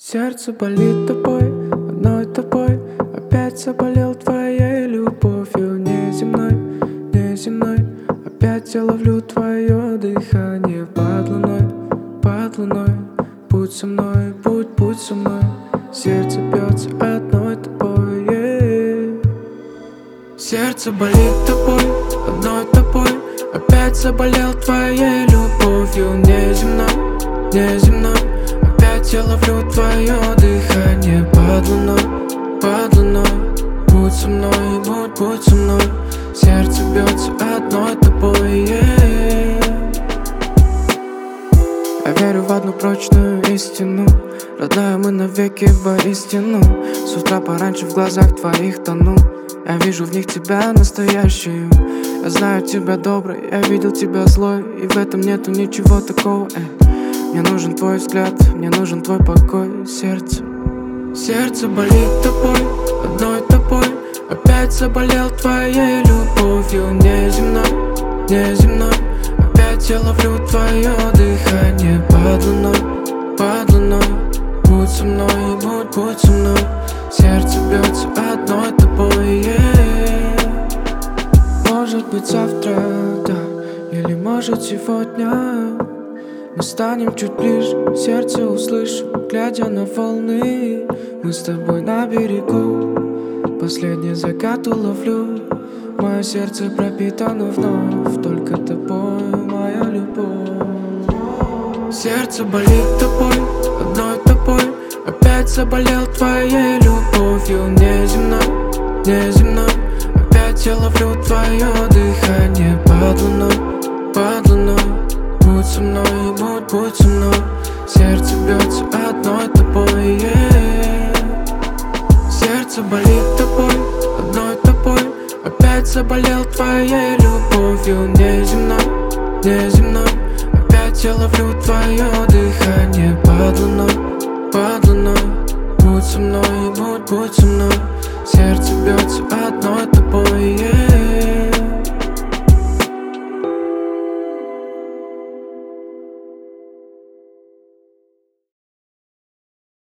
Сердце болит тобой, одной тобой. Опять заболел твоей любовью неземной, неземной. Опять я ловлю твое дыхание под луной, под луной. Будь со мной, будь со мной. Сердце бьется одной тобой, Сердце болит тобой, одной тобой. Опять заболел твоей любовью неземной, неземной. Опять я ловлю твое дыхание под луной, под луной. Будь со мной, будь со мной. Сердце бьется одной тобой, Я верю в одну прочную истину, родная, мы навеки воистину. С утра пораньше в глазах твоих тону. Я вижу в них тебя настоящую. Я знаю тебя доброй, я видел тебя злой, и в этом нету ничего такого, Мне нужен твой взгляд, мне нужен твой покой, сердце. Сердце болит тобой, одной тобой. Опять заболел твоей любовью неземной, неземной. Опять я ловлю твое дыхание под луной, под луной. Будь со мной, будь со мной. Сердце бьется одной тобой, Может быть завтра, да, или может сегодня мы станем чуть ближе, сердце услышу, глядя на волны. Мы с тобой на берегу, последний закат уловлю. Мое сердце пропитано вновь только тобой, моя любовь. Сердце болит тобой, одной тобой. Опять заболел твоей любовью неземной, неземной. Опять я ловлю твое дыхание под луной, под луной. Будь со мной, будь со мной. Сердце бьется одной тобой, Сердце болит тобой, одной тобой. Опять заболел твоей любовью неземной, неземной. Опять я ловлю твое дыхание под луной, под луной. Будь со мной, будь со мной. Сердце бьется